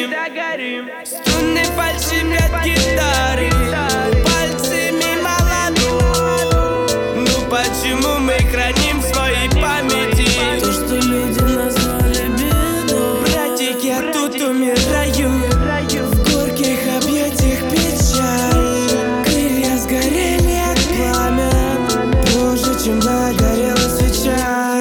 Струны фальшивят гитары, пальцы мимо ладонь. Ну почему мы храним в своей памяти то, что люди назвали бедой? Братик, я тут умираю в горьких объятиях печаль. Крылья сгорели от пламя, позже, чем догорела свеча.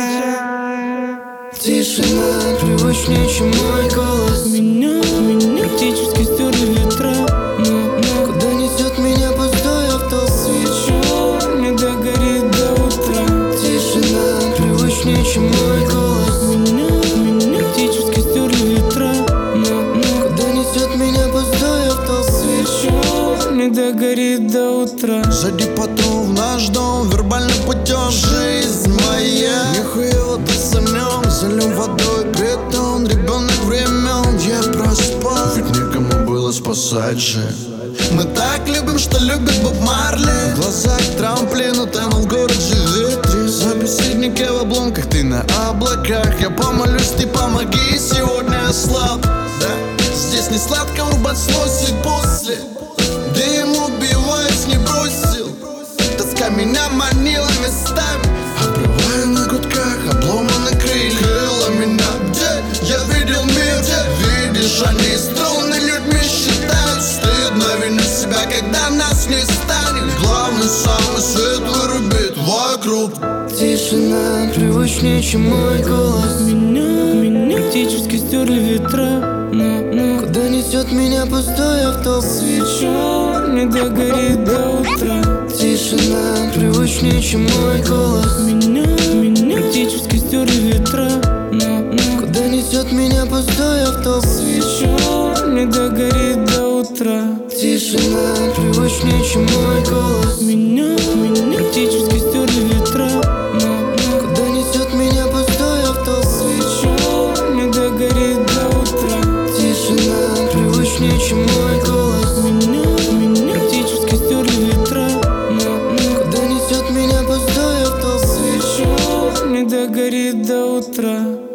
Тишина привычнее, чем мой голос. Меня практически стерли ветра, но куда несет меня пустой автобус? Свеча не догорит до утра. Тишина привычнее, чем мой голос. Меня практически стерли ветра, но куда несет меня пустой автобус? Свеча не догорит до утра. Сзади потом в наш дом вербальным путем. Жизнь моя нихуево ты самем. Залем водой бетон, ребенок времен. Я проспал, ведь некому было спасать же. Мы так любим, что любит Боб Марли. В глазах трамплин, утонул в городе ветре. Собеседники в обломках, ты на облаках. Я помолюсь, ты помоги, сегодня я слаб, да? Здесь не сладко, урбан сносит после. Дым убиваясь не бросил. Тоска меня манила местами. Обрываю на гудках, обломаны крылья. Крыла меня где? Я видел мир, где? Видишь, они струны людьми считают. Стыдно винить себя, когда нас не станет. Главный самый свет вырубит вокруг. Тишина привычнее, чем мой голос. Меня практически стерли ветра, но куда несет меня пустой автобус? Свеча не догорит до утра. Тишина привычнее, чем мой голос. Меня практически стерли ветра, но куда несет меня пустой автобус? Свеча не догорит до утра. Тишина привычнее, чем мой голос. Меня практически стерли ветра, но куда несет меня пустой автобус? Свеча не догорит до утра. Тишина привычнее, чем мой голос. Меня практически стерли ветра, но куда несет меня пустой автобус? Свеча не догорит до утра.